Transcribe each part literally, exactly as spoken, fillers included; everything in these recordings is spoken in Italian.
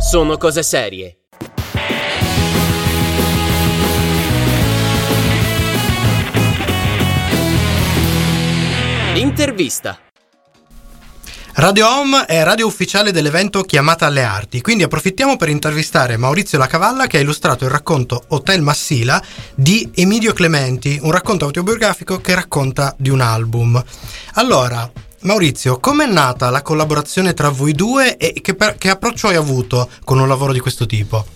Sono cose serie. Intervista. Radio Home è radio ufficiale dell'evento Chiamata alle Arti, quindi approfittiamo per intervistare Maurizio Lacavalla, che ha illustrato il racconto Hotel Massila di Emilio Clementi, un racconto autobiografico che racconta di un album. Allora, Maurizio, com'è nata la collaborazione tra voi due e che, per, che approccio hai avuto con un lavoro di questo tipo?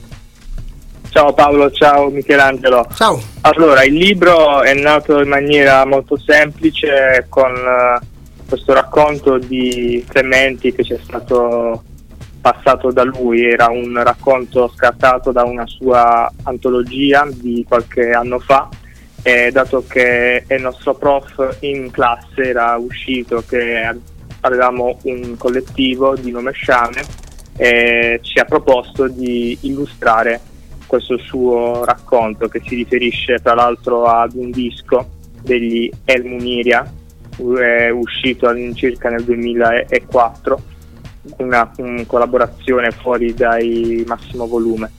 Ciao Paolo, ciao Michelangelo. Ciao. Allora, il libro è nato in maniera molto semplice con uh, questo racconto di Clementi che ci è stato passato da lui. Era un racconto scattato da una sua antologia di qualche anno fa, e dato che il nostro prof in classe era uscito che avevamo un collettivo di nome Sciame, e ci ha proposto di illustrare questo suo racconto, che si riferisce tra l'altro ad un disco degli El Muniria, è uscito all'incirca nel duemilaquattro, una, una collaborazione fuori dai Massimo Volume.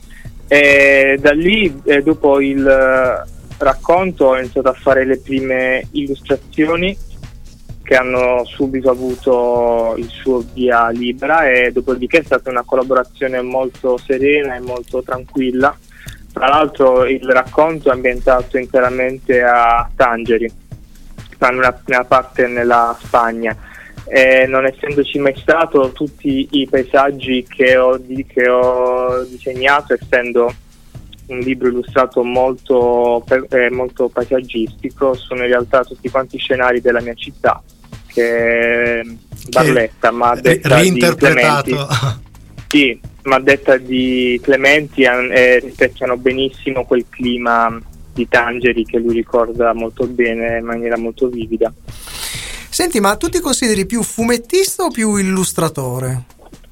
E da lì, eh, dopo il racconto, ho iniziato a fare le prime illustrazioni che hanno subito avuto il suo via libera, e dopodiché è stata una collaborazione molto serena e molto tranquilla. Tra l'altro il racconto è ambientato interamente a Tangeri, una prima parte nella Spagna, e non essendoci mai stato, tutti i paesaggi che ho, di, che ho disegnato, essendo un libro illustrato molto, eh, molto paesaggistico, sono in realtà tutti quanti scenari della mia città, che Barletta, ma detta reinterpretato. Di Clementi, sì, ma detta di Clementi, eh, rispecchiano benissimo quel clima di Tangeri che lui ricorda molto bene in maniera molto vivida. Senti, ma tu ti consideri più fumettista o più illustratore?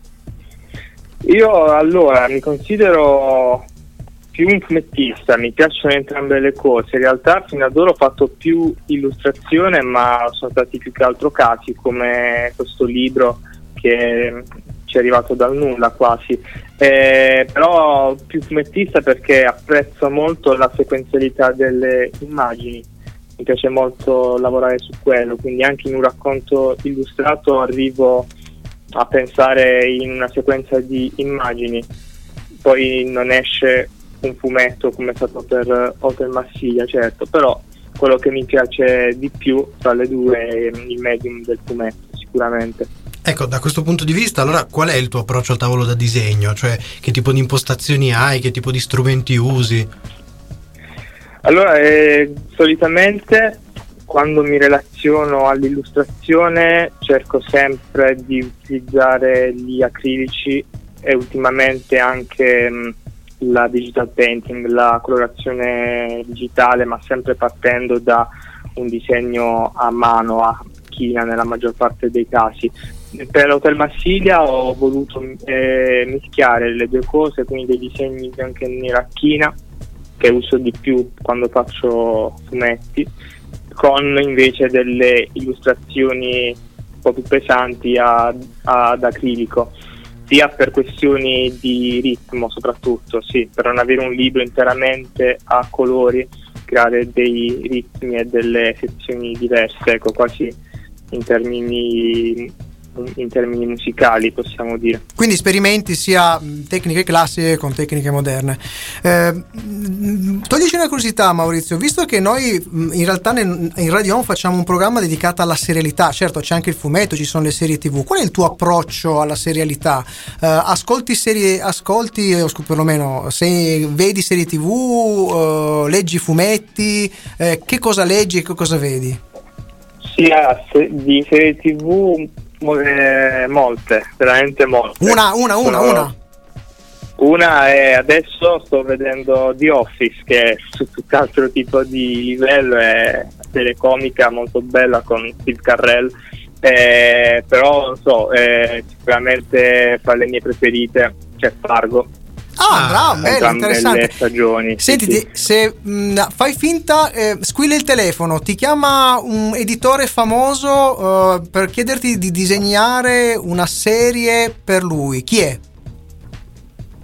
Io allora mi considero più un fumettista, mi piacciono entrambe le cose. In realtà fino ad ora ho fatto più illustrazione, ma sono stati più che altro casi come questo libro che ci è arrivato dal nulla quasi, eh, però più fumettista perché apprezzo molto la sequenzialità delle immagini, mi piace molto lavorare su quello, quindi anche in un racconto illustrato arrivo a pensare in una sequenza di immagini, poi non esce un fumetto come è stato per Hotel Massila, certo, però quello che mi piace di più tra le due è il medium del fumetto, sicuramente. Ecco, da questo punto di vista, allora, qual è il tuo approccio al tavolo da disegno? Cioè, che tipo di impostazioni hai, che tipo di strumenti usi? Allora, eh, solitamente quando mi relaziono all'illustrazione cerco sempre di utilizzare gli acrilici e ultimamente anche mh, la digital painting, la colorazione digitale, ma sempre partendo da un disegno a mano, a china nella maggior parte dei casi. Per Hotel Massila ho voluto eh, mischiare le due cose, quindi dei disegni anche in nera che uso di più quando faccio fumetti, con invece delle illustrazioni un po' più pesanti a, a, ad acrilico, sia per questioni di ritmo soprattutto, sì, per non avere un libro interamente a colori, creare dei ritmi e delle sezioni diverse, ecco, quasi in termini in termini musicali, possiamo dire. Quindi sperimenti sia tecniche classiche con tecniche moderne. Eh, toglici una curiosità, Maurizio, visto che noi in realtà nel, in Radio Home facciamo un programma dedicato alla serialità, certo c'è anche il fumetto, ci sono le serie tv, qual è il tuo approccio alla serialità? Eh, ascolti serie, ascolti o perlomeno se vedi serie tv, eh, leggi fumetti, eh, che cosa leggi e che cosa vedi? Sì, se, di serie tv Eh, molte, veramente molte. Una, una, una, Sono... una. Una è adesso sto vedendo The Office, che è su tutt'altro tipo di livello, è una serie comica molto bella con Steve Carell, eh, però non so, eh, sicuramente fra le mie preferite c'è Fargo. Ah, bravo, bello, interessante. Stagioni, Senti, sì, sì. se mh, fai finta, eh, squilla il telefono, ti chiama un editore famoso uh, per chiederti di disegnare una serie per lui, chi è?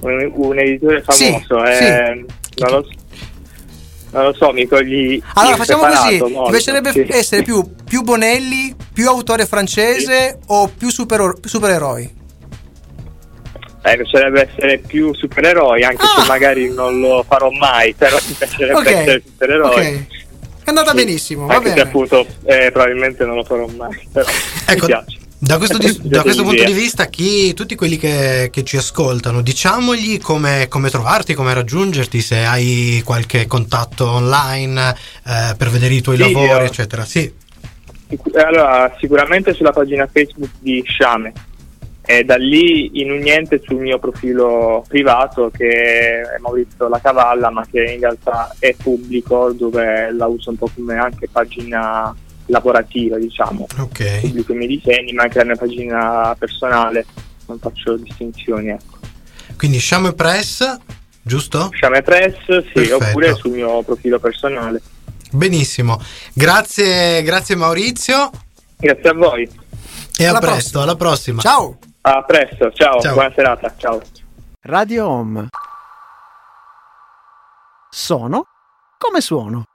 un, un editore Sì, famoso, eh, sì. non lo so. Non lo so, mi cogli. Allora facciamo così: ti molto, piacerebbe sì. essere più, più Bonelli, più autore francese Sì. o più super, supereroi? Eh, mi piacerebbe essere più supereroi, anche Ah! se magari non lo farò mai, però mi piacerebbe Ok, essere supereroi. ok. È andata Sì. benissimo, va Anche se bene. appunto eh, probabilmente non lo farò mai, però Ecco, mi piace. da questo, di- da questo punto L'idea. di vista, chi, tutti quelli che, che ci ascoltano, diciamogli come, come trovarti, come raggiungerti, se hai qualche contatto online eh, per vedere i tuoi Sì, lavori, io- eccetera. Sì, Sic- Allora, sicuramente sulla pagina Facebook di Sciame, e da lì in un niente sul mio profilo privato, che è Maurizio La Cavalla, ma che in realtà è pubblico, dove la uso un po' come anche pagina lavorativa, diciamo. ok. Pubblico i miei disegni, ma anche la mia pagina personale, non faccio distinzioni, ecco. Quindi Sciame Press, giusto? Sciame Press, sì, Perfetto. oppure sul mio profilo personale. Benissimo. Grazie, grazie Maurizio Grazie a voi, e a Alla presto, prossima. alla prossima. Ciao. a presto, ciao, Ciao. buona serata, ciao. Radio Home. Sono come suono.